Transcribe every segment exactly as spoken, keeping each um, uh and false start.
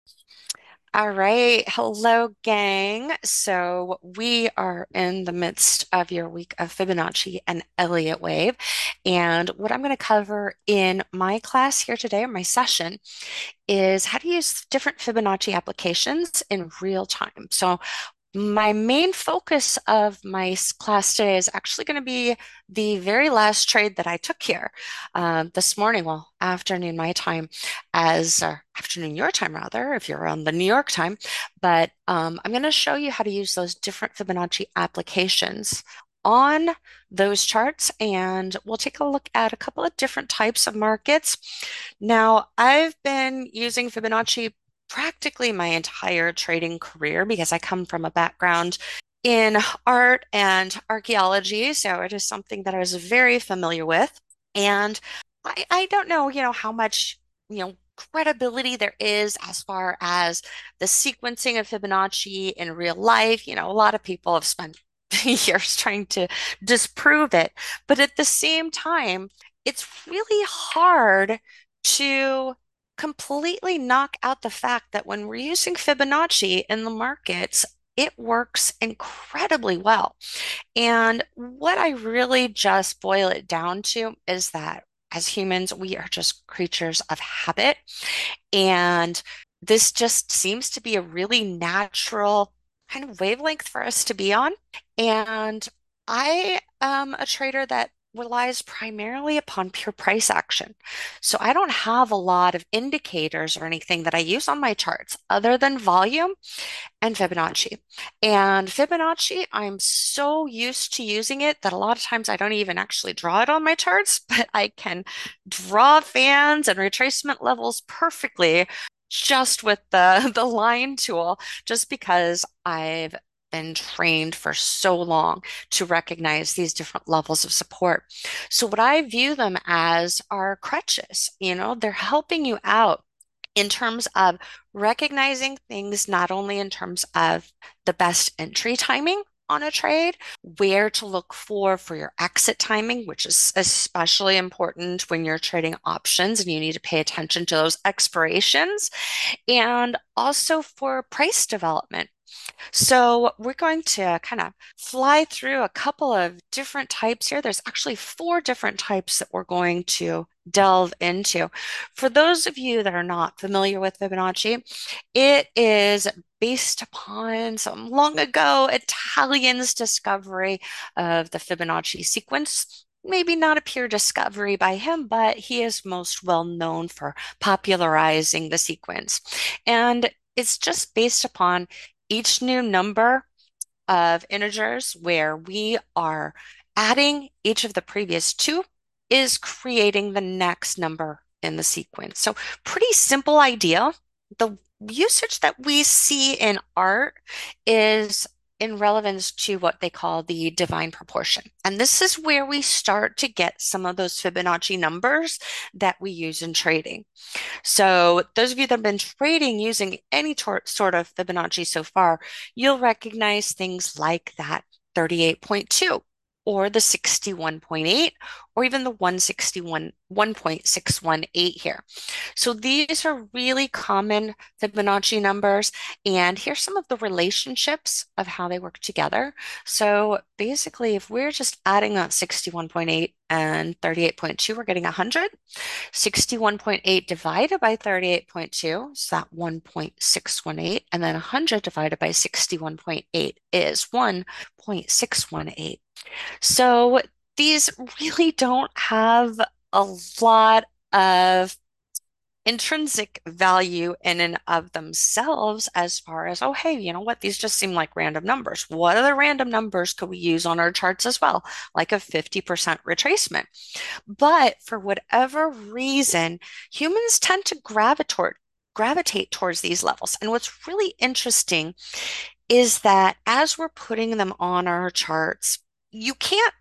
All right. Hello, gang. So we are in the midst of your week of Fibonacci and Elliott Wave. And what I'm going to cover in my class here today, or my session, is how to use different Fibonacci applications in real time. So my main focus of my s- class today is actually going to be the very last trade that I took here uh, this morning, well, afternoon my time, as uh, afternoon your time rather, if you're on the New York time. But um, I'm going to show you how to use those different Fibonacci applications on those charts, and we'll take a look at a couple of different types of markets. Now, I've been using Fibonacci practically my entire trading career because I come from a background in art and archaeology. So it is something that I was very familiar with. And I, I don't know, you know, how much, you know, credibility there is as far as the sequencing of Fibonacci in real life. You know, a lot of people have spent years trying to disprove it. But at the same time, it's really hard to completely knock out the fact that when we're using Fibonacci in the markets, it works incredibly well. And what I really just boil it down to is that as humans, we are just creatures of habit. And this just seems to be a really natural kind of wavelength for us to be on. And I am a trader that relies primarily upon pure price action. So I don't have a lot of indicators or anything that I use on my charts other than volume and Fibonacci. And Fibonacci, I'm so used to using it that a lot of times I don't even actually draw it on my charts, but I can draw fans and retracement levels perfectly just with the, the line tool, just because I've been trained for so long to recognize these different levels of support. So what I view them as are crutches, you know, they're helping you out in terms of recognizing things, not only in terms of the best entry timing on a trade, where to look for for your exit timing, which is especially important when you're trading options and you need to pay attention to those expirations, and also for price development. So we're going to kind of fly through a couple of different types here. There's actually four different types that we're going to delve into. For those of you that are not familiar with Fibonacci, it is based upon some long ago Italian's discovery of the Fibonacci sequence. Maybe not a pure discovery by him, but he is most well known for popularizing the sequence. And it's just based upon each new number of integers where we are adding each of the previous two is creating the next number in the sequence. So pretty simple idea. The usage that we see in art is in relevance to what they call the divine proportion. And this is where we start to get some of those Fibonacci numbers that we use in trading. So those of you that have been trading using any tor- sort of Fibonacci so far, you'll recognize things like that thirty-eight point two or the sixty-one point eight or even the one sixty-one, one point six one eight here. So these are really common Fibonacci numbers. And here's some of the relationships of how they work together. So basically, if we're just adding that sixty-one point eight and thirty-eight point two, we're getting one hundred. sixty-one point eight divided by thirty-eight point two is that one point six one eight, and then one hundred divided by sixty-one point eight is one point six one eight. So these really don't have a lot of intrinsic value in and of themselves as far as, oh, hey, you know what? These just seem like random numbers. What other random numbers could we use on our charts as well? Like a fifty percent retracement. But for whatever reason, humans tend to gravitate gravitate towards these levels. And what's really interesting is that as we're putting them on our charts, you can't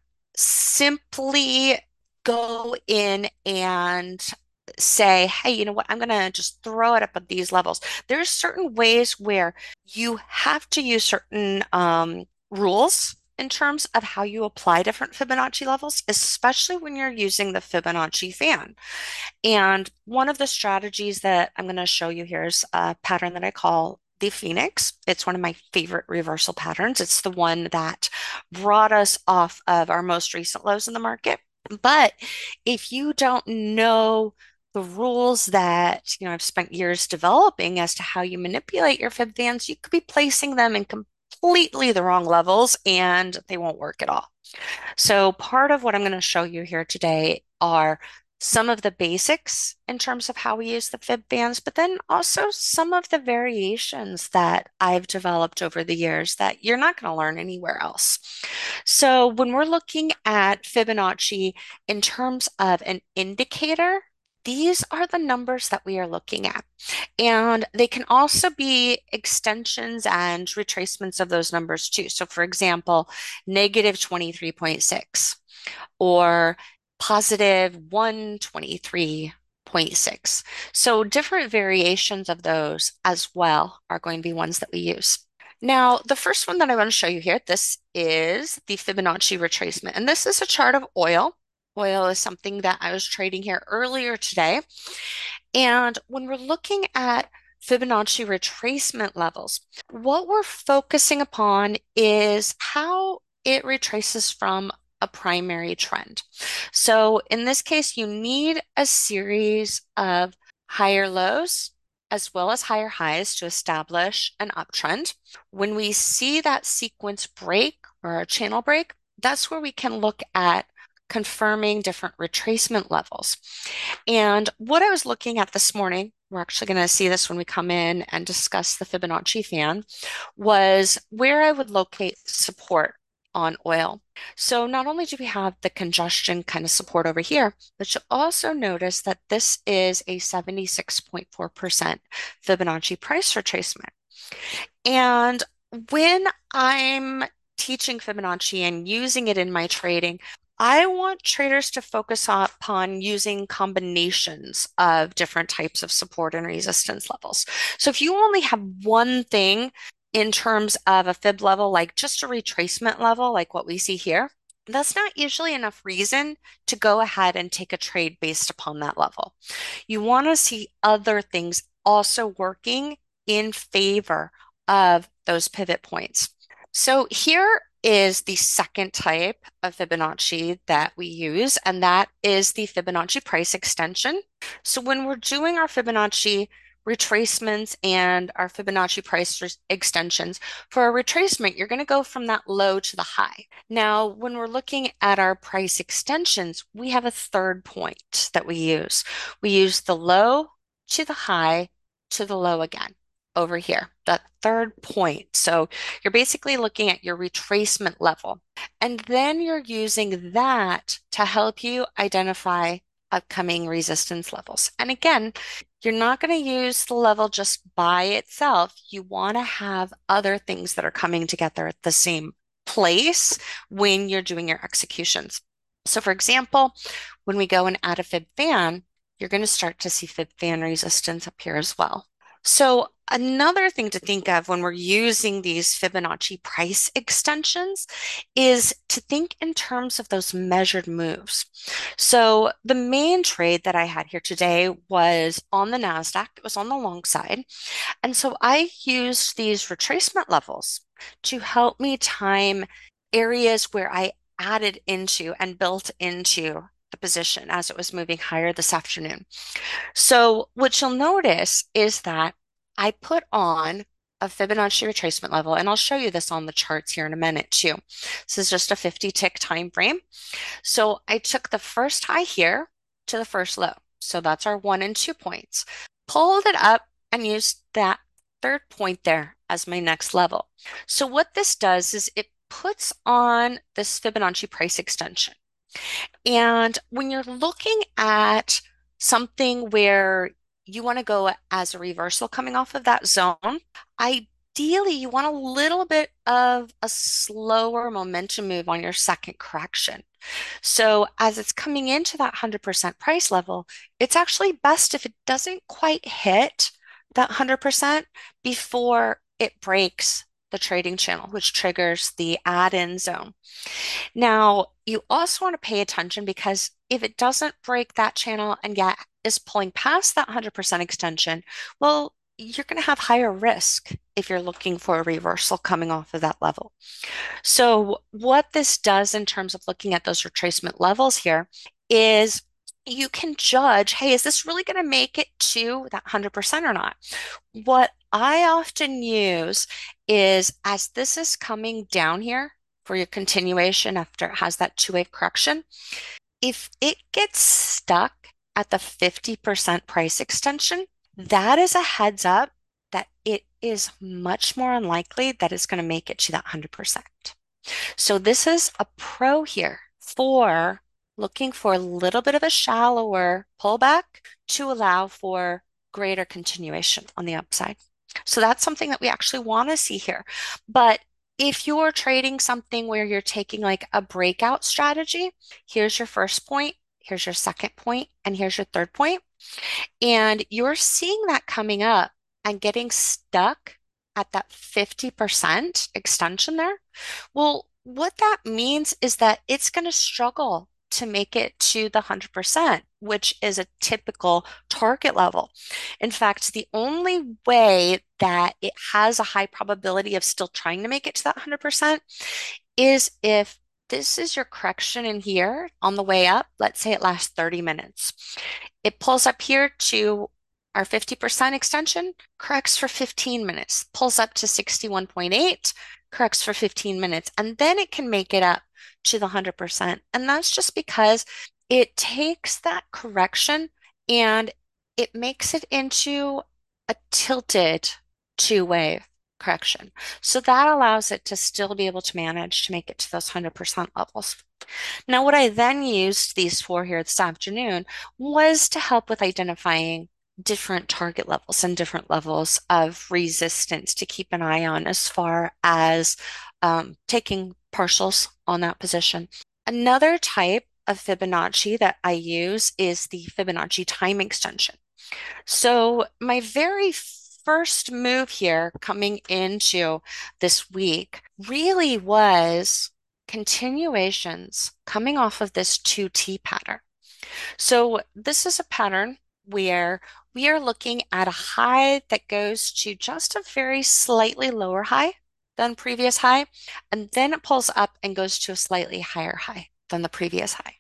simply go in and say, hey, you know what, I'm going to just throw it up at these levels. There's certain ways where you have to use certain um, rules in terms of how you apply different Fibonacci levels, especially when you're using the Fibonacci fan. And one of the strategies that I'm going to show you here is a pattern that I call the Phoenix. It's one of my favorite reversal patterns. It's the one that brought us off of our most recent lows in the market. But if you don't know the rules that, you know, I've spent years developing as to how you manipulate your fib fans, you could be placing them in completely the wrong levels and they won't work at all. So part of what I'm going to show you here today are some of the basics in terms of how we use the fib fans, but then also some of the variations that I've developed over the years that you're not going to learn anywhere else. So when we're looking at Fibonacci in terms of an indicator, these are the numbers that we are looking at. And they can also be extensions and retracements of those numbers too. So for example, negative twenty-three point six or positive one hundred twenty-three point six. So different variations of those as well are going to be ones that we use. Now, the first one that I want to show you here, this is the Fibonacci retracement. And this is a chart of oil. Oil is something that I was trading here earlier today. And when we're looking at Fibonacci retracement levels, what we're focusing upon is how it retraces from a primary trend. So in this case, you need a series of higher lows as well as higher highs to establish an uptrend. When we see that sequence break or a channel break, that's where we can look at confirming different retracement levels. And what I was looking at this morning, we're actually going to see this when we come in and discuss the Fibonacci fan, was where I would locate support on oil. So not only do we have the congestion kind of support over here, but you'll also notice that this is a seventy-six point four percent Fibonacci price retracement. And when I'm teaching Fibonacci and using it in my trading, I want traders to focus upon using combinations of different types of support and resistance levels. So if you only have one thing in terms of a fib level, like just a retracement level, like what we see here, that's not usually enough reason to go ahead and take a trade based upon that level. You want to see other things also working in favor of those pivot points. So here is the second type of Fibonacci that we use, and that is the Fibonacci price extension. So when we're doing our Fibonacci retracements and our Fibonacci price extensions, for a retracement, you're going to go from that low to the high. Now, when we're looking at our price extensions, we have a third point that we use. We use the low to the high to the low again over here, that third point. So you're basically looking at your retracement level, and then you're using that to help you identify upcoming resistance levels. And again, you're not going to use the level just by itself. You want to have other things that are coming together at the same place when you're doing your executions. So for example, when we go and add a fib fan, you're going to start to see fib fan resistance appear as well. So another thing to think of when we're using these Fibonacci price extensions is to think in terms of those measured moves. So the main trade that I had here today was on the NASDAQ. It was on the long side. And so I used these retracement levels to help me time areas where I added into and built into the position as it was moving higher this afternoon. So what you'll notice is that I put on a Fibonacci retracement level, and I'll show you this on the charts here in a minute too. This is just a fifty tick time frame. So I took the first high here to the first low. So that's our one and two points. Pulled it up and used that third point there as my next level. So what this does is it puts on this Fibonacci price extension. And when you're looking at something where you want to go as a reversal coming off of that zone, ideally you want a little bit of a slower momentum move on your second correction. So as it's coming into that one hundred percent price level, it's actually best if it doesn't quite hit that one hundred percent before it breaks the trading channel, which triggers the add-in zone. Now, you also want to pay attention because if it doesn't break that channel and yet is pulling past that one hundred percent extension, well, you're going to have higher risk if you're looking for a reversal coming off of that level. So, what this does in terms of looking at those retracement levels here is you can judge, hey, is this really going to make it to that one hundred percent or not? What I often use is as this is coming down here for your continuation after it has that two-wave correction, if it gets stuck at the fifty percent price extension, that is a heads up that it is much more unlikely that it's going to make it to that one hundred percent. So this is a pro here for looking for a little bit of a shallower pullback to allow for greater continuation on the upside. So that's something that we actually want to see here. But if you're trading something where you're taking like a breakout strategy, here's your first point, here's your second point, and here's your third point. And you're seeing that coming up and getting stuck at that fifty percent extension there. Well, what that means is that it's going to struggle to make it to the one hundred percent, which is a typical target level. In fact, the only way that it has a high probability of still trying to make it to that one hundred percent is if this is your correction in here on the way up. Let's say it lasts thirty minutes. It pulls up here to our fifty percent extension, corrects for fifteen minutes, pulls up to sixty-one point eight, corrects for fifteen minutes, and then it can make it up to the one hundred percent. And that's just because it takes that correction and it makes it into a tilted two-wave correction. So that allows it to still be able to manage to make it to those one hundred percent levels. Now, what I then used these for here this afternoon was to help with identifying different target levels and different levels of resistance to keep an eye on as far as um, taking partials on that position. Another type of Fibonacci that I use is the Fibonacci time extension. So my very first move here coming into this week really was continuations coming off of this two T pattern. So this is a pattern where we are looking at a high that goes to just a very slightly lower high than previous high, and then it pulls up and goes to a slightly higher high than the previous high.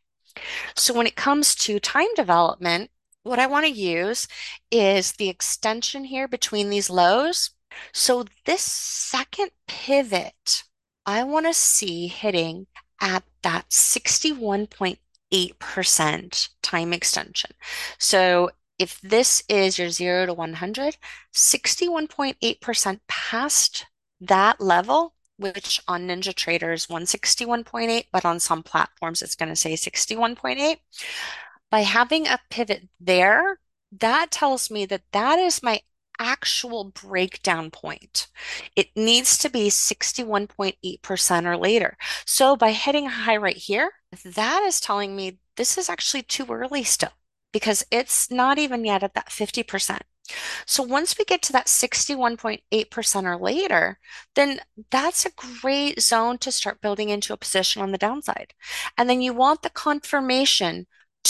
So when it comes to time development, what I want to use is the extension here between these lows. So this second pivot, I want to see hitting at that sixty-one point eight percent time extension. So if this is your zero to one hundred, sixty-one point eight percent past that level, which on NinjaTrader is one sixty-one point eight, but on some platforms it's going to say sixty-one point eight. By having a pivot there, that tells me that that is my actual breakdown point. It needs to be sixty-one point eight percent or later. So by hitting a high right here, that is telling me this is actually too early still because it's not even yet at that fifty percent. So once we get to that sixty-one point eight percent or later, then that's a great zone to start building into a position on the downside. And then you want the confirmation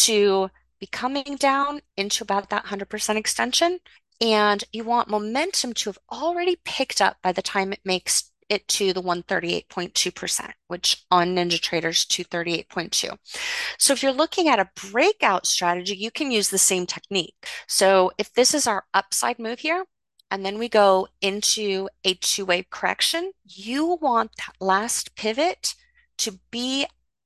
to be coming down into about that one hundred percent extension. And you want momentum to have already picked up by the time it makes it to the one thirty-eight point two percent, which on NinjaTrader's two thirty-eight point two. So if you're looking at a breakout strategy, you can use the same technique. So if this is our upside move here, and then we go into a two-wave correction, you want that last pivot to be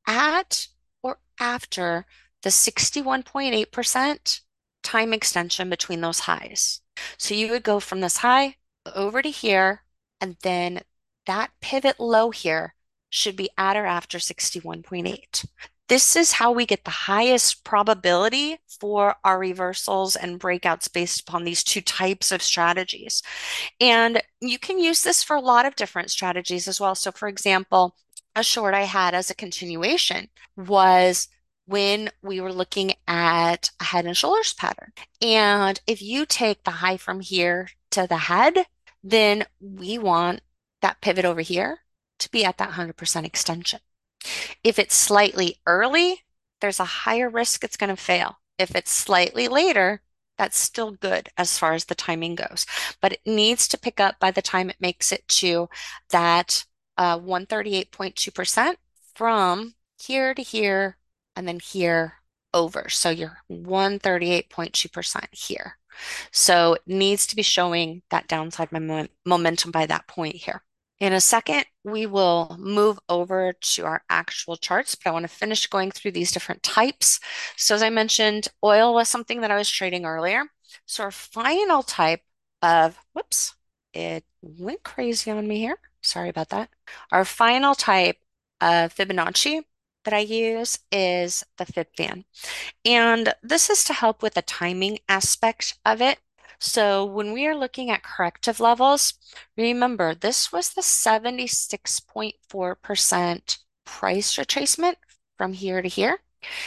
at or after the sixty-one point eight percent time extension between those highs. So you would go from this high over to here, and then that pivot low here should be at or after sixty-one point eight. This is how we get the highest probability for our reversals and breakouts based upon these two types of strategies. And you can use this for a lot of different strategies as well. So for example, a short I had as a continuation was when we were looking at a head and shoulders pattern. And if you take the high from here to the head, then we want that pivot over here to be at that one hundred percent extension. If it's slightly early, there's a higher risk it's going to fail. If it's slightly later, that's still good as far as the timing goes. But it needs to pick up by the time it makes it to that uh, one hundred thirty-eight point two percent from here to here and then here over. So you're one hundred thirty-eight point two percent here. So it needs to be showing that downside moment momentum by that point here. In a second, we will move over to our actual charts, but I want to finish going through these different types. So as I mentioned, oil was something that I was trading earlier. So our final type of, whoops, it went crazy on me here. Sorry about that. Our final type of Fibonacci that I use is the FibFan. And this is to help with the timing aspect of it. So when we are looking at corrective levels, remember this was the seventy-six point four percent price retracement from here to here.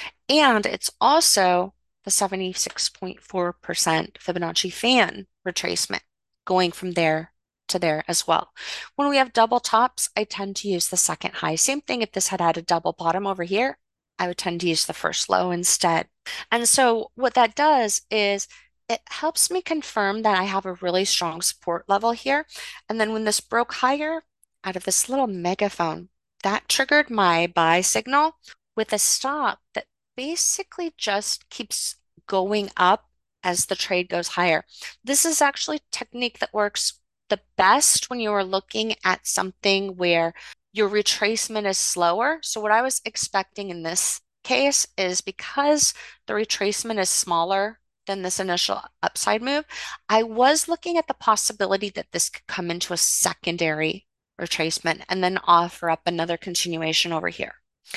And it's also the seventy-six point four percent Fibonacci fan retracement going from there to there as well. When we have double tops, I tend to use the second high. Same thing if this had had a double bottom over here, I would tend to use the first low instead. And so what that does is it helps me confirm that I have a really strong support level here. And then when this broke higher out of this little megaphone, that triggered my buy signal with a stop that basically just keeps going up as the trade goes higher. This is actually a technique that works the best when you are looking at something where your retracement is slower. So what I was expecting in this case is because the retracement is smaller than this initial upside move, I was looking at the possibility that this could come into a secondary retracement and then offer up another continuation over here.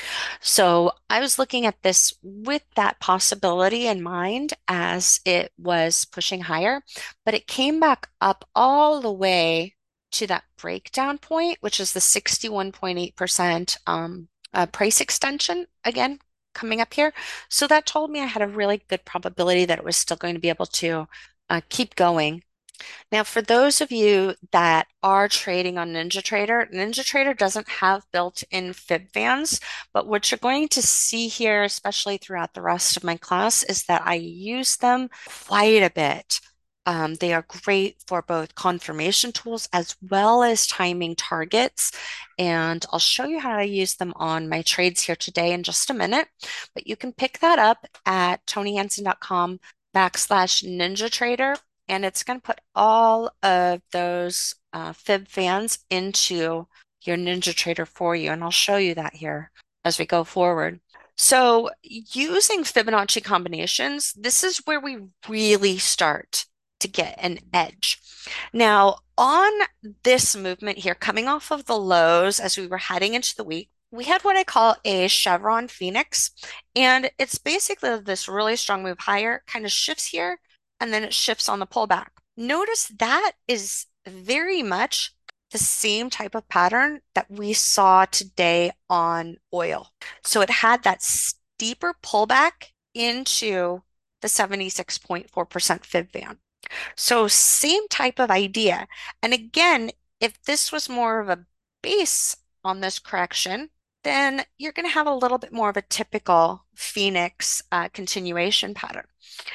So I was looking at this with that possibility in mind as it was pushing higher, but it came back up all the way to that breakdown point, which is the sixty-one point eight percent um, uh, price extension again coming up here. So that told me I had a really good probability that it was still going to be able to uh, keep going. Now, for those of you that are trading on NinjaTrader, NinjaTrader doesn't have built-in fib fans, but what you're going to see here, especially throughout the rest of my class, is that I use them quite a bit. Um, they are great for both confirmation tools as well as timing targets. And I'll show you how to use them on my trades here today in just a minute. But you can pick that up at tonyhansen.com backslash NinjaTrader. And it's going to put all of those uh, fib fans into your NinjaTrader for you. And I'll show you that here as we go forward. So using Fibonacci combinations, this is where we really start to get an edge. Now, on this movement here, coming off of the lows as we were heading into the week, we had what I call a chevron phoenix, and it's basically this really strong move higher, kind of shifts here, and then it shifts on the pullback. Notice that is very much the same type of pattern that we saw today on oil. So it had that steeper pullback into the seventy-six point four percent fib band. So same type of idea. And again, if this was more of a base on this correction, then you're going to have a little bit more of a typical Phoenix uh, continuation pattern.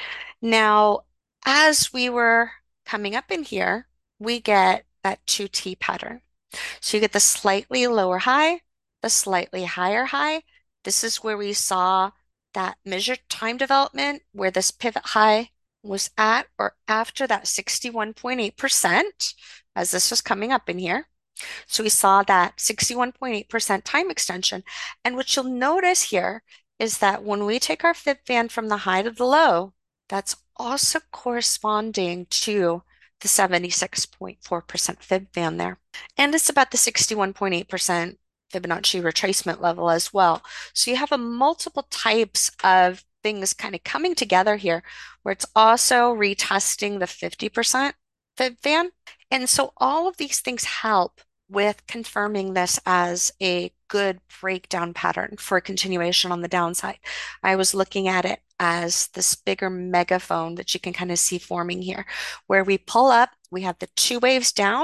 Now, as we were coming up in here, we get that two T pattern. So you get the slightly lower high, the slightly higher high. This is where we saw that measured time development where this pivot high was at or after that sixty-one point eight percent as this was coming up in here. So we saw that sixty-one point eight percent time extension. And what you'll notice here is that when we take our fib band from the high to the low, that's also corresponding to the seventy-six point four percent fib band there. And it's about the sixty-one point eight percent Fibonacci retracement level as well. So you have a multiple types of things kind of coming together here where it's also retesting the fifty percent fib band. And so all of these things help with confirming this as a good breakdown pattern for a continuation on the downside. I was looking at it as this bigger megaphone that you can kind of see forming here, where we pull up, we have the two waves down,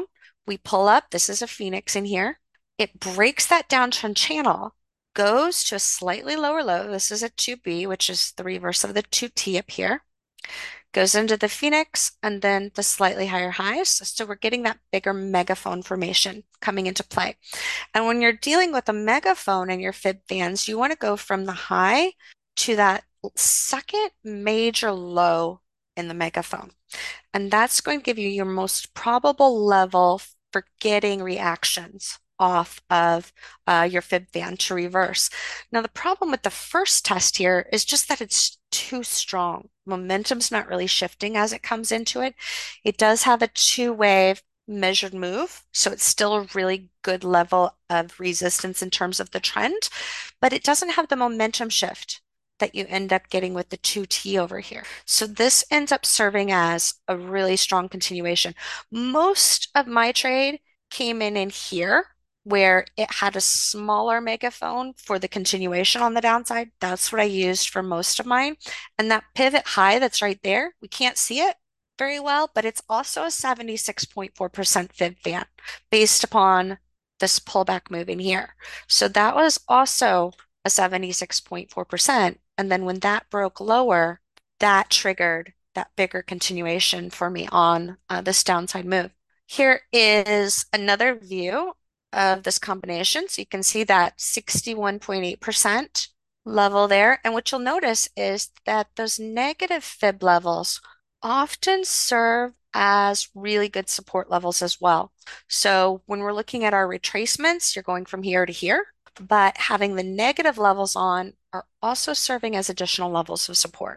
We pull up, this is a Phoenix in here. It breaks that downtrend channel, goes to a slightly lower low. This is a two B, which is the reverse of the two T up here. Goes into the Phoenix and then the slightly higher highs. So we're getting that bigger megaphone formation coming into play. And when you're dealing with a megaphone and your fib fans, you want to go from the high to that second major low in the megaphone. And that's going to give you your most probable level for getting reactions off of uh, your fib fan to reverse. Now, the problem with the first test here is just that it's too strong. Momentum's not really shifting as it comes into it. It does have a two-wave measured move, so it's still a really good level of resistance in terms of the trend, but it doesn't have the momentum shift that you end up getting with the two T over here. So this ends up serving as a really strong continuation. Most of my trade came in in here where it had a smaller megaphone for the continuation on the downside. That's what I used for most of mine. And that pivot high that's right there, we can't see it very well, but it's also a seventy-six point four percent fib fan based upon this pullback move in here. So that was also a seventy-six point four percent. And then when that broke lower, that triggered that bigger continuation for me on uh, this downside move. Here is another view of this combination. So you can see that sixty-one point eight percent level there. And what you'll notice is that those negative fib levels often serve as really good support levels as well. So when we're looking at our retracements, you're going from here to here, but having the negative levels on are also serving as additional levels of support.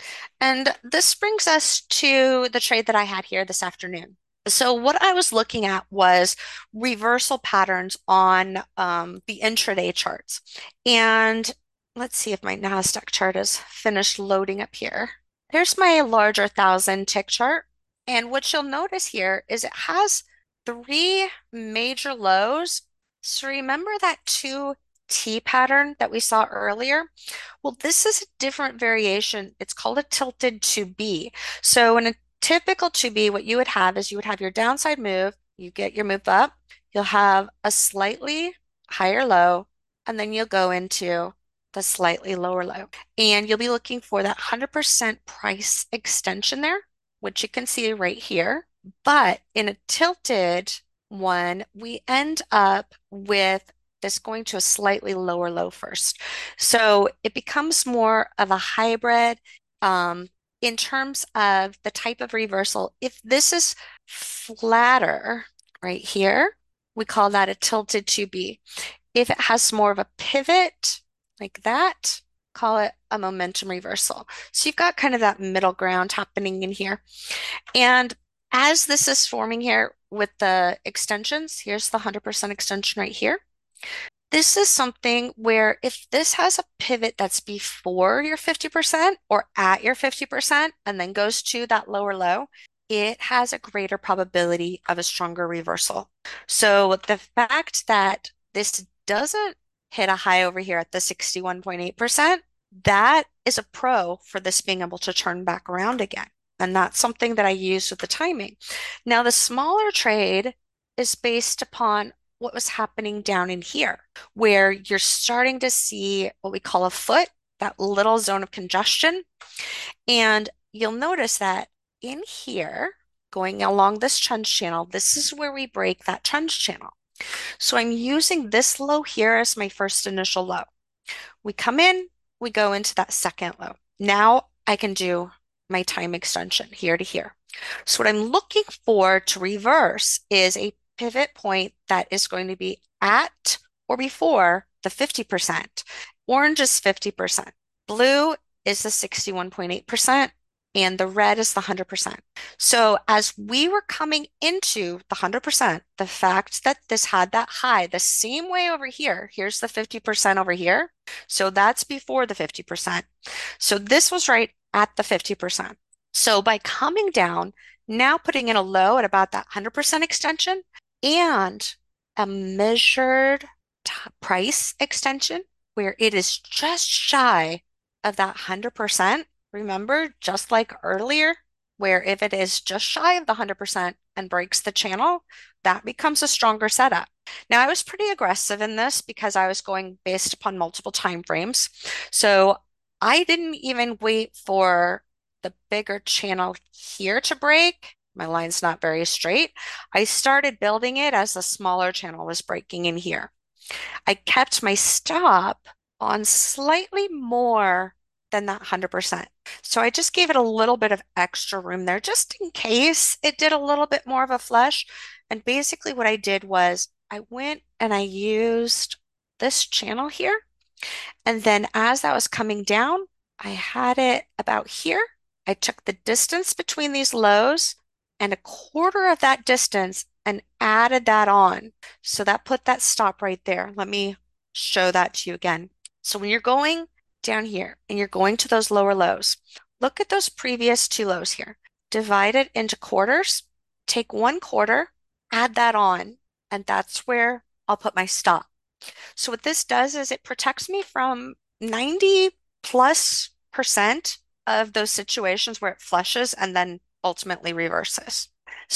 And this brings us to the trade that I had here this afternoon. So what I was looking at was reversal patterns on um, the intraday charts. And let's see if my NASDAQ chart is finished loading up here. Here's my larger thousand tick chart. And what you'll notice here is it has three major lows. So remember that two T pattern that we saw earlier? Well, this is a different variation. It's called a tilted two B. So in a typical two B, what you would have is you would have your downside move, you get your move up, you'll have a slightly higher low, and then you'll go into the slightly lower low. And you'll be looking for that one hundred percent price extension there, which you can see right here. But in a tilted one, we end up with this going to a slightly lower low first. So it becomes more of a hybrid um, in terms of the type of reversal. If this is flatter right here, we call that a tilted two B. If it has more of a pivot like that, call it a momentum reversal. So you've got kind of that middle ground happening in here. And as this is forming here with the extensions, here's the one hundred percent extension right here. This is something where if this has a pivot that's before your fifty percent or at your fifty percent and then goes to that lower low, it has a greater probability of a stronger reversal. So the fact that this doesn't hit a high over here at the sixty-one point eight percent, that is a pro for this being able to turn back around again. And that's something that I use with the timing. Now, the smaller trade is based upon what was happening down in here, where you're starting to see what we call a foot, that little zone of congestion. And you'll notice that in here, going along this trend channel, this is where we break that trend channel. So I'm using this low here as my first initial low. We come in, we go into that second low. Now I can do my time extension here to here. So what I'm looking for to reverse is a pivot point that is going to be at or before the fifty percent. Orange is fifty percent. Blue is the sixty-one point eight percent. And the red is the one hundred percent. So as we were coming into the one hundred percent, the fact that this had that high the same way over here, here's the fifty percent over here. So that's before the fifty percent. So this was right at the fifty percent. So by coming down, now putting in a low at about that one hundred percent extension and a measured price extension where it is just shy of that one hundred percent. Remember, just like earlier, where if it is just shy of the one hundred percent, and breaks the channel, that becomes a stronger setup. Now, I was pretty aggressive in this because I was going based upon multiple time frames. So I didn't even wait for the bigger channel here to break. My line's not very straight. I started building it as the smaller channel was breaking in here. I kept my stop on slightly more than that one hundred percent. So I just gave it a little bit of extra room there just in case it did a little bit more of a flush. And basically what I did was I went and I used this channel here. And then as that was coming down, I had it about here. I took the distance between these lows and a quarter of that distance and added that on. So that put that stop right there. Let me show that to you again. So when you're going down here and you're going to those lower lows, look at those previous two lows here. Divide it into quarters, take one quarter, add that on, and that's where I'll put my stop. So what this does is it protects me from ninety plus percent of those situations where it flushes and then ultimately reverses.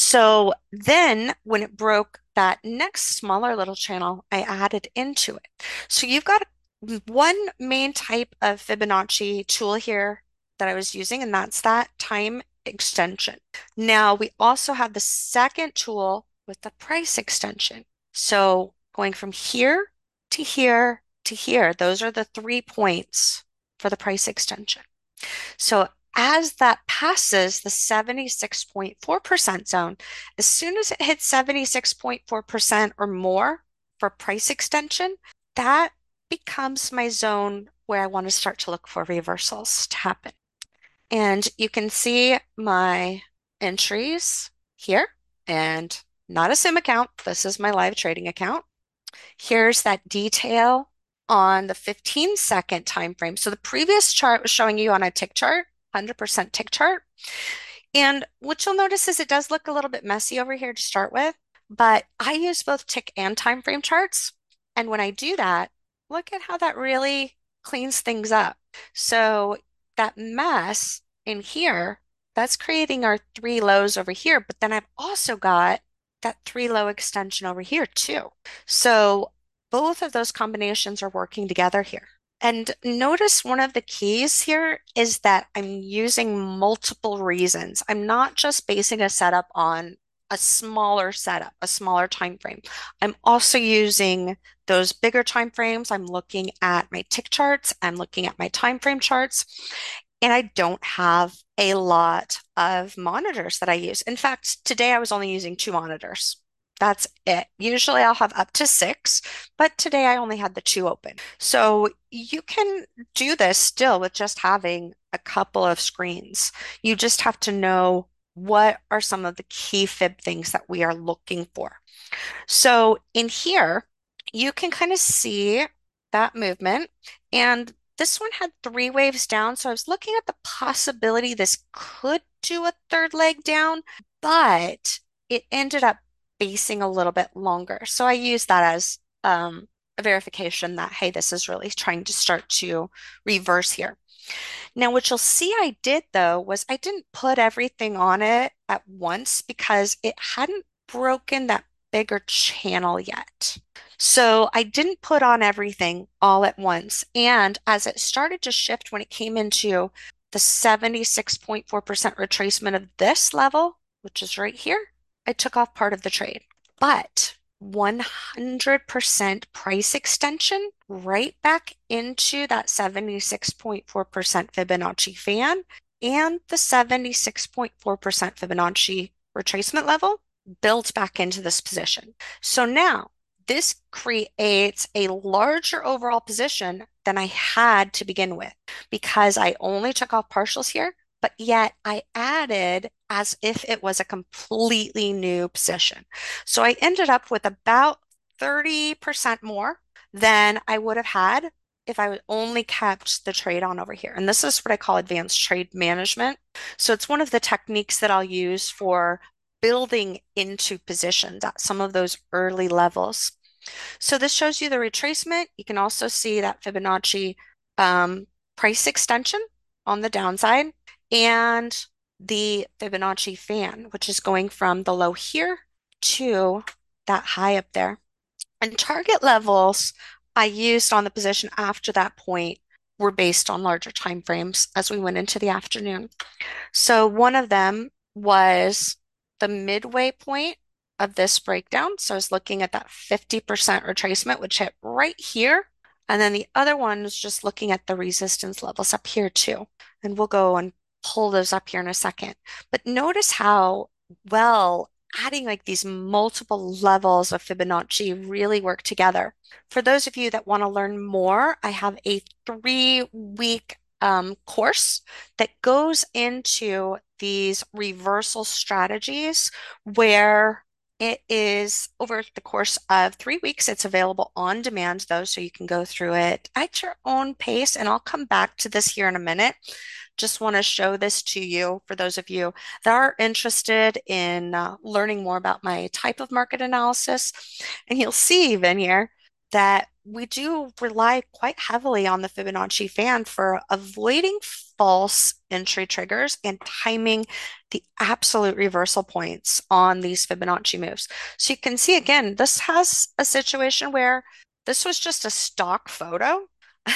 So then when it broke that next smaller little channel, I added into it. So you've got one main type of Fibonacci tool here that I was using, and that's that time extension. Now we also have the second tool with the price extension. So going from here to here to here, those are the three points for the price extension. So as that passes the seventy-six point four percent zone, as soon as it hits seventy-six point four percent or more for price extension, that becomes my zone where I want to start to look for reversals to happen. And you can see my entries here, and not a sim account. This is my live trading account. Here's that detail on the fifteen second time frame. So the previous chart was showing you on a tick chart, one hundred percent tick chart. And what you'll notice is it does look a little bit messy over here to start with, but I use both tick and time frame charts. And when I do that, look at how that really cleans things up. So that mess in here, that's creating our three lows over here, but then I've also got that three low extension over here too. So both of those combinations are working together here. And notice one of the keys here is that I'm using multiple reasons. I'm not just basing a setup on a smaller setup, a smaller time frame. I'm also using those bigger time frames. I'm looking at my tick charts, I'm looking at my time frame charts, and I don't have a lot of monitors that I use. In fact, today I was only using two monitors. That's it. Usually I'll have up to six, but today I only had the two open. So you can do this still with just having a couple of screens. You just have to know what are some of the key fib things that we are looking for. So in here, you can kind of see that movement. And this one had three waves down. So I was looking at the possibility this could do a third leg down, but it ended up basing a little bit longer. So I use that as um, a verification that, hey, this is really trying to start to reverse here. Now, what you'll see I did though was I didn't put everything on it at once because it hadn't broken that bigger channel yet. So I didn't put on everything all at once. And as it started to shift when it came into the seventy-six point four percent retracement of this level, which is right here, I took off part of the trade. But one hundred percent price extension right back into that seventy-six point four percent Fibonacci fan and the seventy-six point four percent Fibonacci retracement level builds back into this position. So now this creates a larger overall position than I had to begin with because I only took off partials here, but yet I added as if it was a completely new position. So I ended up with about thirty percent more than I would have had if I only kept the trade on over here. And this is what I call advanced trade management. So it's one of the techniques that I'll use for building into positions at some of those early levels. So this shows you the retracement. You can also see that Fibonacci um, price extension on the downside. And the Fibonacci fan, which is going from the low here to that high up there. And target levels I used on the position after that point were based on larger time frames as we went into the afternoon. So one of them was the midway point of this breakdown. So I was looking at that fifty percent retracement, which hit right here. And then the other one was just looking at the resistance levels up here too. And we'll go and pull those up here in a second. But notice how well adding like these multiple levels of Fibonacci really work together. For those of you that want to learn more, I have a three week um, course that goes into these reversal strategies where it is over the course of three weeks. It's available on demand though, so you can go through it at your own pace. And I'll come back to this here in a minute. Just want to show this to you for those of you that are interested in uh, learning more about my type of market analysis. And you'll see even here that we do rely quite heavily on the Fibonacci fan for avoiding false entry triggers and timing the absolute reversal points on these Fibonacci moves. So you can see again, this has a situation where this was just a stock photo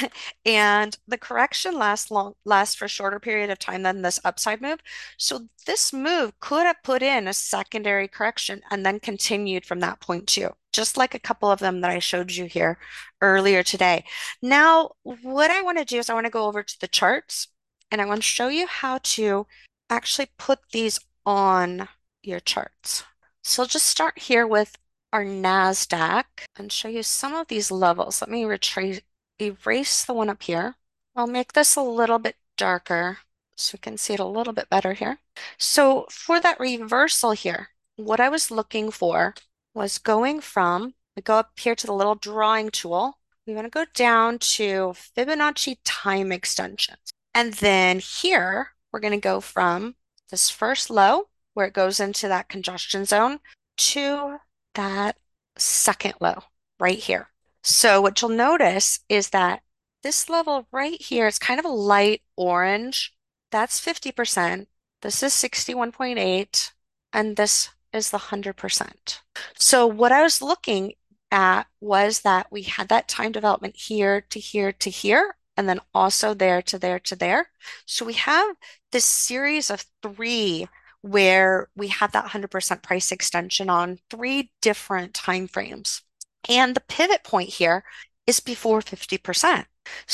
and the correction lasts long lasts for a shorter period of time than this upside move. So this move could have put in a secondary correction and then continued from that point too, just like a couple of them that I showed you here earlier today. Now, what I want to do is I want to go over to the charts and I want to show you how to actually put these on your charts. So I'll just start here with our NASDAQ and show you some of these levels. Let me retrace erase the one up here. I'll make this a little bit darker so we can see it a little bit better here. So for that reversal here, what I was looking for was going from, we go up here to the little drawing tool. We want to go down to Fibonacci time extensions. And then here, we're going to go from this first low, where it goes into that congestion zone, to that second low right here. So what you'll notice is that this level right here is kind of a light orange. That's fifty percent. This is sixty-one point eight, and this is the one hundred percent. So what I was looking at was that we had that time development here to here to here, and then also there to there to there. So we have this series of three where we have that one hundred percent price extension on three different time frames. And the pivot point here is before fifty percent.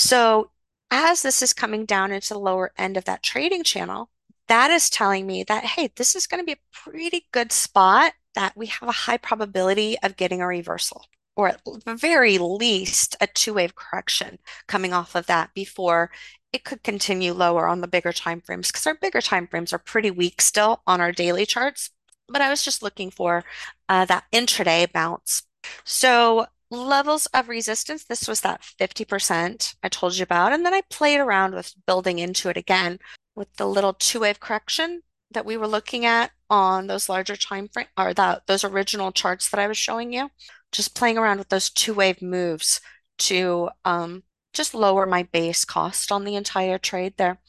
So as this is coming down into the lower end of that trading channel, that is telling me that, hey, this is going to be a pretty good spot that we have a high probability of getting a reversal, or at the very least a two-wave correction coming off of that before it could continue lower on the bigger time frames, because our bigger time frames are pretty weak still on our daily charts. But I was just looking for uh, that intraday bounce. So levels of resistance, this was that fifty percent I told you about. And then I played around with building into it again with the little two-wave correction that we were looking at on those larger time frame, or that those original charts that I was showing you. Just playing around with those two-wave moves to um, just lower my base cost on the entire trade there.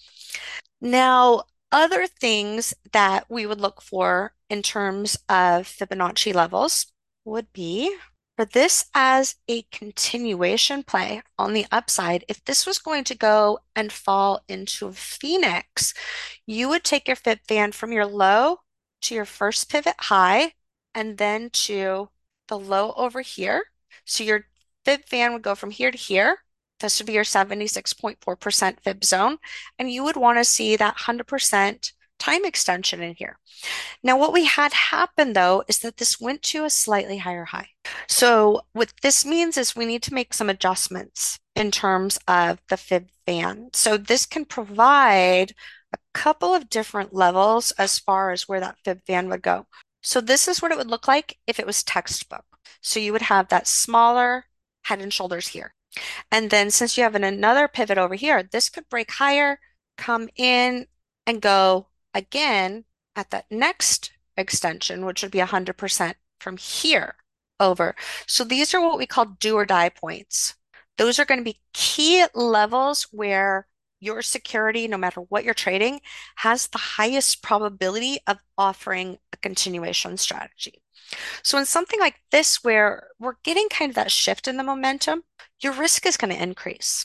Now, other things that we would look for in terms of Fibonacci levels would be for this as a continuation play on the upside. If this was going to go and fall into a phoenix, you would take your Fib fan from your low to your first pivot high and then to the low over here. So your Fib fan would go from here to here. This would be your seventy-six point four percent Fib zone. And you would want to see that one hundred percent time extension in here. Now, what we had happen though is that this went to a slightly higher high. So what this means is we need to make some adjustments in terms of the Fib fan. So this can provide a couple of different levels as far as where that Fib fan would go. So this is what it would look like if it was textbook. So you would have that smaller head and shoulders here. And then since you have an, another pivot over here, this could break higher, come in and go again at that next extension, which would be one hundred percent from here over. So these are what we call do or die points. Those are going to be key levels where your security, no matter what you're trading, has the highest probability of offering a continuation strategy. So in something like this, where we're getting kind of that shift in the momentum, your risk is going to increase.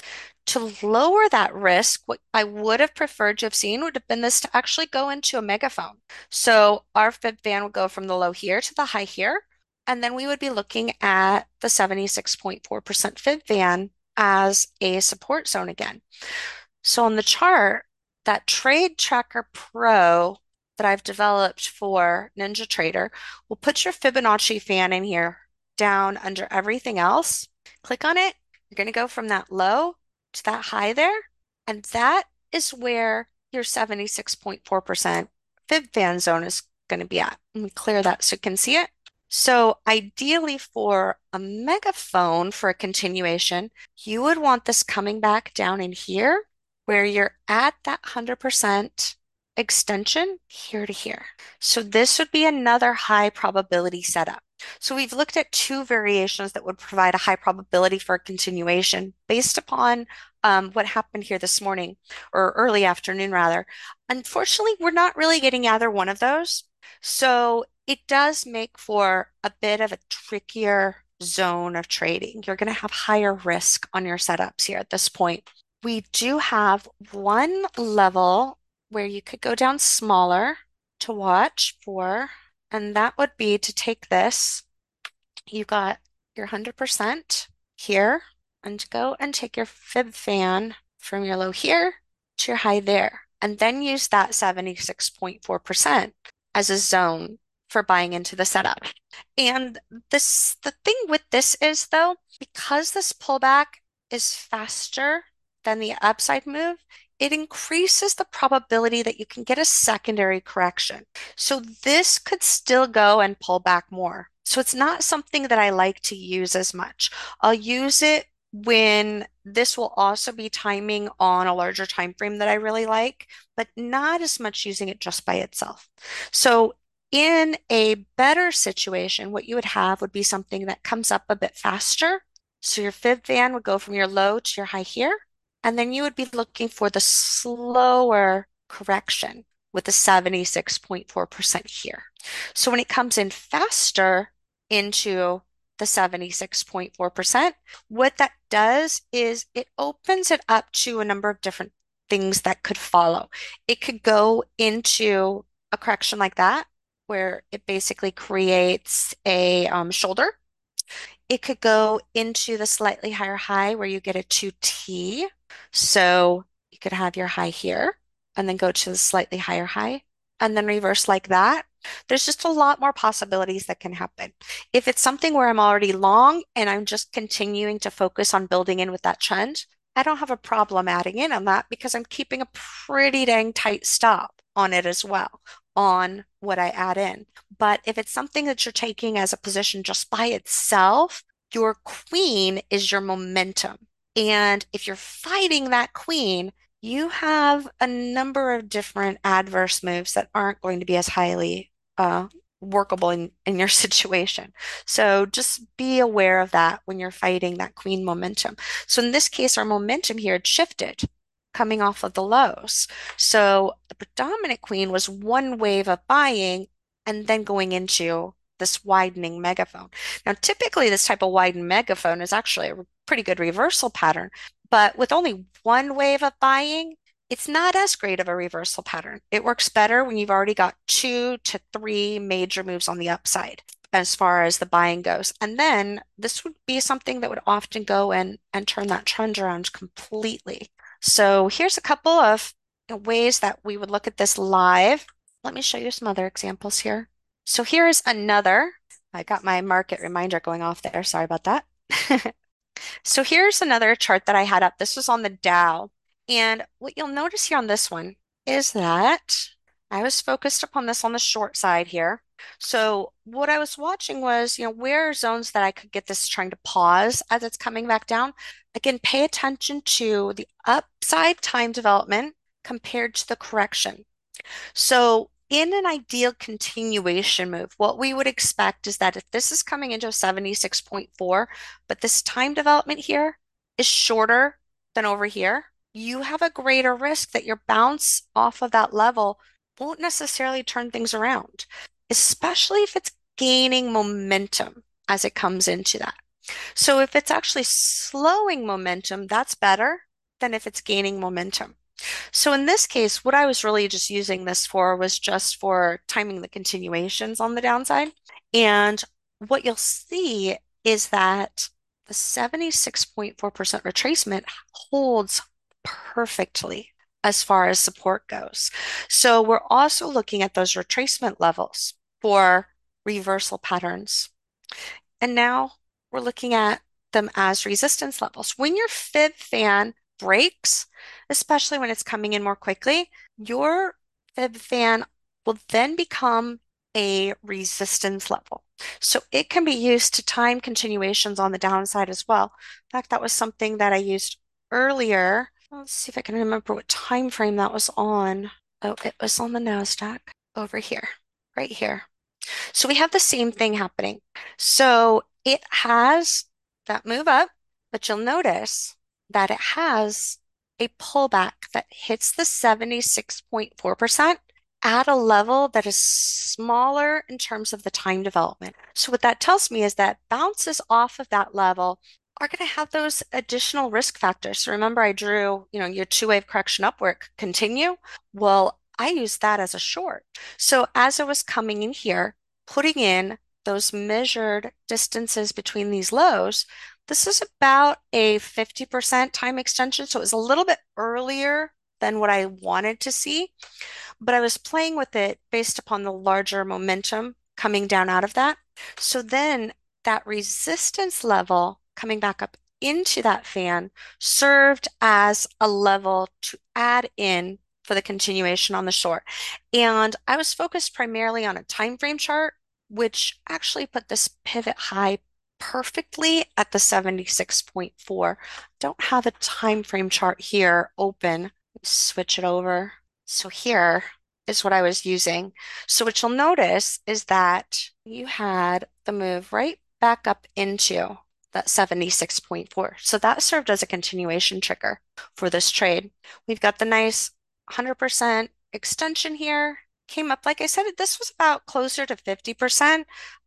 To lower that risk, what I would have preferred to have seen would have been this to actually go into a megaphone. So our fib fan would go from the low here to the high here, and then we would be looking at the seventy-six point four percent fib fan as a support zone again. So on the chart, that Trade Tracker Pro that I've developed for NinjaTrader will put your Fibonacci fan in here down under everything else. Click on it. You're going to go from that low to that high there. And that is where your seventy-six point four percent fib fan zone is going to be at. Let me clear that so you can see it. So ideally for a megaphone for a continuation, you would want this coming back down in here where you're at that one hundred percent extension here to here. So this would be another high probability setup. So we've looked at two variations that would provide a high probability for a continuation based upon um, what happened here this morning or early afternoon rather. Unfortunately, we're not really getting either one of those. So it does make for a bit of a trickier zone of trading. You're going to have higher risk on your setups here at this point. We do have one level where you could go down smaller to watch for, and that would be to take this. You got your one hundred percent here, and go and take your fib fan from your low here to your high there, and then use that seventy-six point four percent as a zone for buying into the setup. And this, the thing with this is though, because this pullback is faster than the upside move, it increases the probability that you can get a secondary correction. So this could still go and pull back more. So it's not something that I like to use as much. I'll use it when this will also be timing on a larger time frame that I really like, but not as much using it just by itself. So in a better situation, what you would have would be something that comes up a bit faster. So your fib fan would go from your low to your high here. And then you would be looking for the slower correction with the seventy-six point four percent here. So when it comes in faster into the seventy-six point four percent, what that does is it opens it up to a number of different things that could follow. It could go into a correction like that, where it basically creates a um, shoulder. It could go into the slightly higher high where you get a two T. So you could have your high here and then go to the slightly higher high and then reverse like that. There's just a lot more possibilities that can happen. If it's something where I'm already long and I'm just continuing to focus on building in with that trend, I don't have a problem adding in on that because I'm keeping a pretty dang tight stop on it as well, on what I add in. But if it's something that you're taking as a position just by itself, your queen is your momentum. And if you're fighting that queen, you have a number of different adverse moves that aren't going to be as highly uh, workable in, in your situation. So just be aware of that when you're fighting that queen momentum. So in this case, our momentum here had shifted coming off of the lows. So the predominant queen was one wave of buying and then going into this widening megaphone. Now, typically this type of widened megaphone is actually a pretty good reversal pattern, but with only one wave of buying, it's not as great of a reversal pattern. It works better when you've already got two to three major moves on the upside as far as the buying goes. And then this would be something that would often go in and turn that trend around completely. So here's a couple of ways that we would look at this live. Let me show you some other examples here. So here's another. I got my market reminder going off there. Sorry about that. So here's another chart that I had up. This was on the Dow. And what you'll notice here on this one is that I was focused upon this on the short side here. So what I was watching was, you know, where are zones that I could get this trying to pause as it's coming back down. Again, pay attention to the upside time development compared to the correction. So in an ideal continuation move, what we would expect is that if this is coming into a seventy-six point four, but this time development here is shorter than over here, you have a greater risk that your bounce off of that level won't necessarily turn things around, especially if it's gaining momentum as it comes into that. So if it's actually slowing momentum, that's better than if it's gaining momentum. So in this case, what I was really just using this for was just for timing the continuations on the downside. And what you'll see is that the seventy-six point four percent retracement holds perfectly as far as support goes. So we're also looking at those retracement levels for reversal patterns. And now we're looking at them as resistance levels. When your fib fan breaks, especially when it's coming in more quickly, your fib fan will then become a resistance level. So it can be used to time continuations on the downside as well. In fact, that was something that I used earlier. Let's see if I can remember what time frame that was on. Oh, it was on the NASDAQ over here, right here. So we have the same thing happening. So it has that move up, but you'll notice that it has a pullback that hits the seventy-six point four percent at a level that is smaller in terms of the time development. So what that tells me is that bounces off of that level are going to have those additional risk factors. So remember I drew, you know, your two-wave correction upward continue. Well, I used that as a short. So as it was coming in here, putting in those measured distances between these lows, this is about a fifty percent time extension. So it was a little bit earlier than what I wanted to see, but I was playing with it based upon the larger momentum coming down out of that. So then that resistance level coming back up into that fan served as a level to add in for the continuation on the short. And I was focused primarily on a time frame chart, which actually put this pivot high perfectly at the seventy-six point four. Don't have a time frame chart here open. Switch it over. So here is what I was using. So what you'll notice is that you had the move right back up into that seventy-six point four. So that served as a continuation trigger for this trade. We've got the nice one hundred percent extension here. Came up, like I said, this was about closer to fifty percent.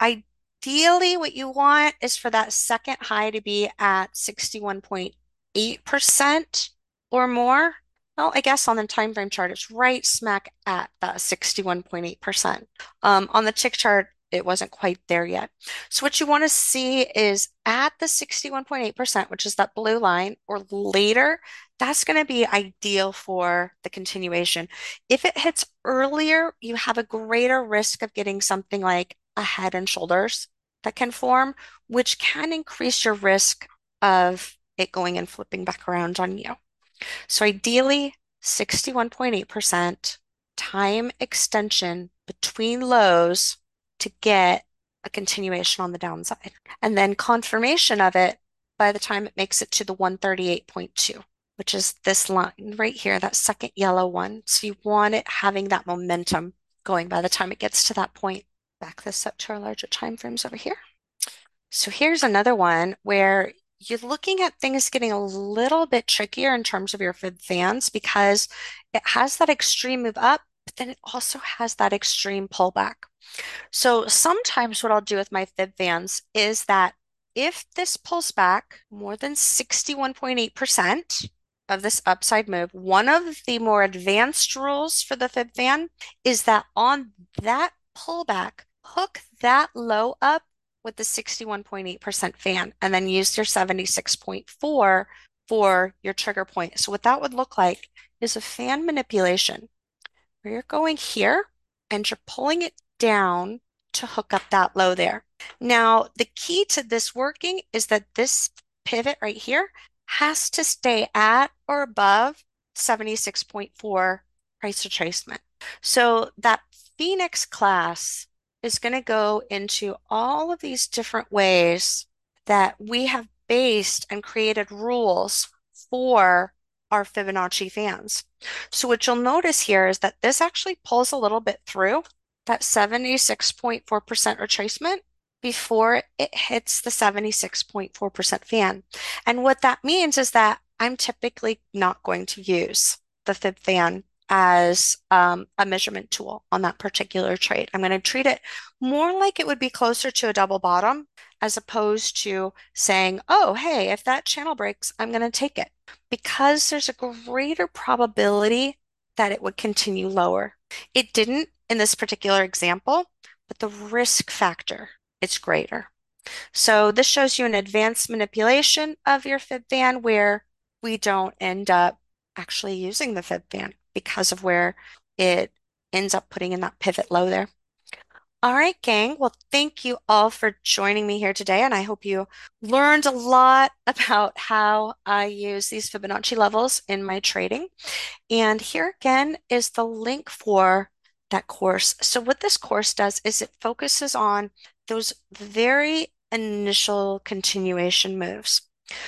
Ideally, what you want is for that second high to be at sixty-one point eight percent or more. Well, I guess on the time frame chart, it's right smack at that sixty-one point eight percent. Um, on the tick chart, it wasn't quite there yet. So what you want to see is at the sixty-one point eight percent, which is that blue line, or later, that's going to be ideal for the continuation. If it hits earlier, you have a greater risk of getting something like a head and shoulders that can form, which can increase your risk of it going and flipping back around on you. So ideally, sixty-one point eight percent time extension between lows to get a continuation on the downside. And then confirmation of it by the time it makes it to the one thirty-eight point two, which is this line right here, that second yellow one. So you want it having that momentum going by the time it gets to that point. Back this up to our larger time frames over here. So here's another one where you're looking at things getting a little bit trickier in terms of your fib fans because it has that extreme move up, but then it also has that extreme pullback. So sometimes what I'll do with my fib fans is that if this pulls back more than sixty-one point eight percent of this upside move, one of the more advanced rules for the fib fan is that on that pullback, hook that low up with the sixty-one point eight percent fan and then use your seventy-six point four for your trigger point. So what that would look like is a fan manipulation where you're going here and you're pulling it down to hook up that low there. Now, the key to this working is that this pivot right here has to stay at or above seventy-six point four price retracement. So that Phoenix class is going to go into all of these different ways that we have based and created rules for our Fibonacci fans. So what you'll notice here is that this actually pulls a little bit through that seventy-six point four percent retracement before it hits the seventy-six point four percent fan. And what that means is that I'm typically not going to use the fib fan as um, a measurement tool on that particular trade. I'm going to treat it more like it would be closer to a double bottom as opposed to saying, oh, hey, if that channel breaks, I'm going to take it because there's a greater probability that it would continue lower. It didn't in this particular example, but the risk factor is greater. So this shows you an advanced manipulation of your fib fan where we don't end up actually using the fib fan because of where it ends up putting in that pivot low there. All right, gang. Well, thank you all for joining me here today, and I hope you learned a lot about how I use these Fibonacci levels in my trading. And here again is the link for that course. So what this course does is it focuses on those very initial continuation moves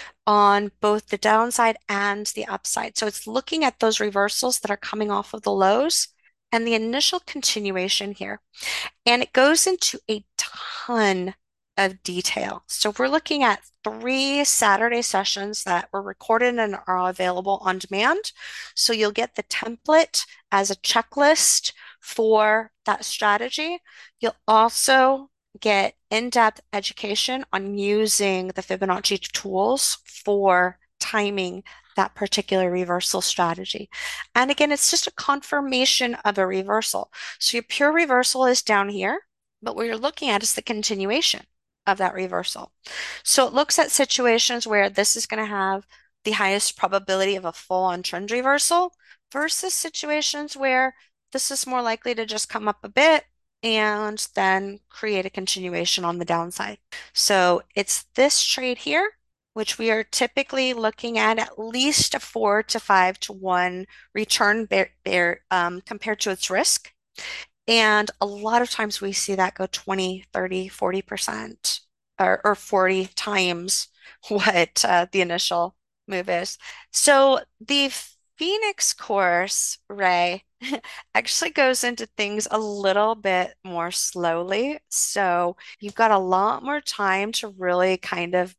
on both the downside and the upside. So it's looking at those reversals that are coming off of the lows and the initial continuation here. And it goes into a ton of detail. So we're looking at three Saturday sessions that were recorded and are available on demand. So you'll get the template as a checklist for that strategy. You'll also get in-depth education on using the Fibonacci tools for timing that particular reversal strategy. And again, it's just a confirmation of a reversal. So your pure reversal is down here, but what you're looking at is the continuation of that reversal. So it looks at situations where this is going to have the highest probability of a full-on trend reversal versus situations where this is more likely to just come up a bit and then create a continuation on the downside. So it's this trade here, which we are typically looking at at least a four to five to one return bear, bear um, compared to its risk. And a lot of times we see that go twenty, thirty, forty percent or, or forty times what uh, the initial move is. So the Phoenix course, Ray, actually goes into things a little bit more slowly. So you've got a lot more time to really kind of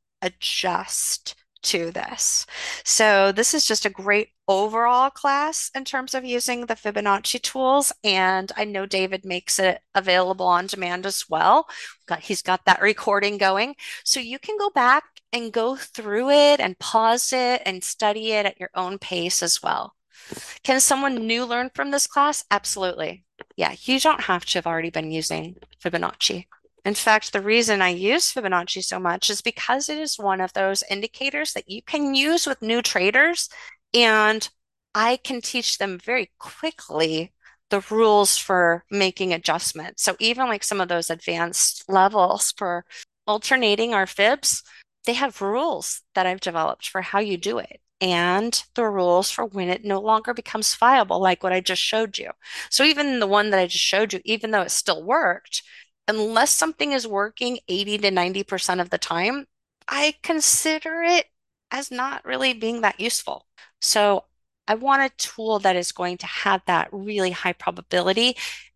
adjust to this. So this is just a great overall class in terms of using the Fibonacci tools. And I know David makes it available on demand as well. He's got that recording going. So you can go back and go through it and pause it and study it at your own pace as well. Can someone new learn from this class? Absolutely. Yeah, you don't have to have already been using Fibonacci. In fact, the reason I use Fibonacci so much is because it is one of those indicators that you can use with new traders, and I can teach them very quickly the rules for making adjustments. So even like some of those advanced levels for alternating our fibs, they have rules that I've developed for how you do it and the rules for when it no longer becomes viable, like what I just showed you. So even the one that I just showed you, even though it still worked, unless something is working eighty to ninety percent of the time, I consider it as not really being that useful. So I want a tool that is going to have that really high probability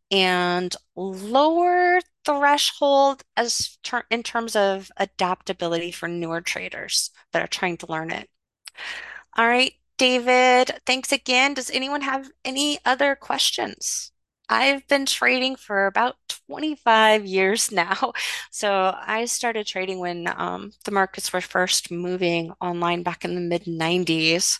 and lower threshold as ter in terms of adaptability for newer traders that are trying to learn it. All right, David, thanks again. Does anyone have any other questions? I've been trading for about twenty-five years now. So I started trading when um, the markets were first moving online back in the mid nineties.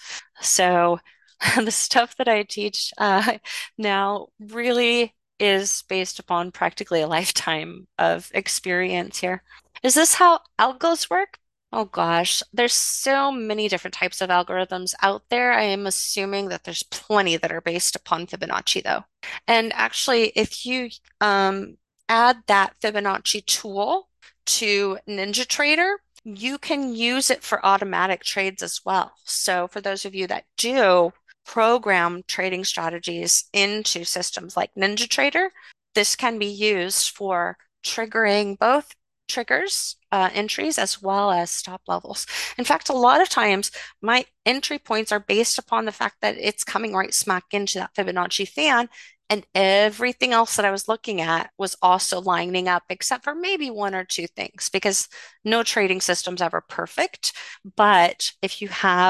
So the stuff that I teach uh, now really is based upon practically a lifetime of experience here. Is this how algos work? Oh gosh, there's so many different types of algorithms out there. I am assuming that there's plenty that are based upon Fibonacci though. And actually, if you um, add that Fibonacci tool to NinjaTrader, you can use it for automatic trades as well. So for those of you that do program trading strategies into systems like NinjaTrader, this can be used for triggering both triggers, uh, entries, as well as stop levels. In fact, a lot of times my entry points are based upon the fact that it's coming right smack into that Fibonacci fan, and everything else that I was looking at was also lining up, except for maybe one or two things, because no trading system's ever perfect. But if you have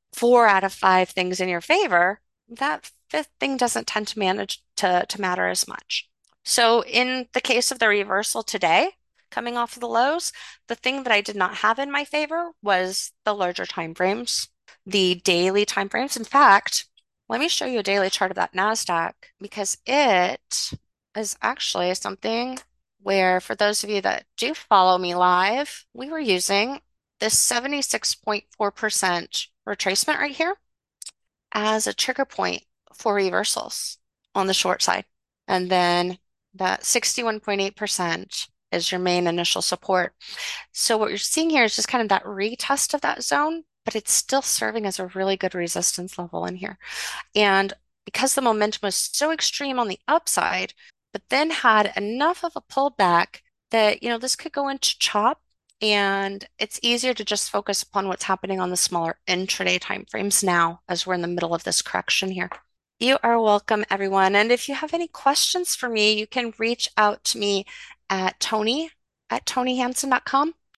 four out of five things in your favor, that fifth thing doesn't tend to manage to, to matter as much. So in the case of the reversal today, coming off of the lows, the thing that I did not have in my favor was the larger time frames, the daily time frames. In fact, let me show you a daily chart of that NASDAQ because it is actually something where, for those of you that do follow me live, we were using this seventy-six point four percent retracement right here as a trigger point for reversals on the short side. And then that sixty-one point eight percent is your main initial support. So what you're seeing here is just kind of that retest of that zone, but it's still serving as a really good resistance level in here. And because the momentum was so extreme on the upside, but then had enough of a pullback that, you know, this could go into chop and it's easier to just focus upon what's happening on the smaller intraday timeframes now as we're in the middle of this correction here. You are welcome, everyone. And if you have any questions for me, you can reach out to me at Tony at tony hanson dot com.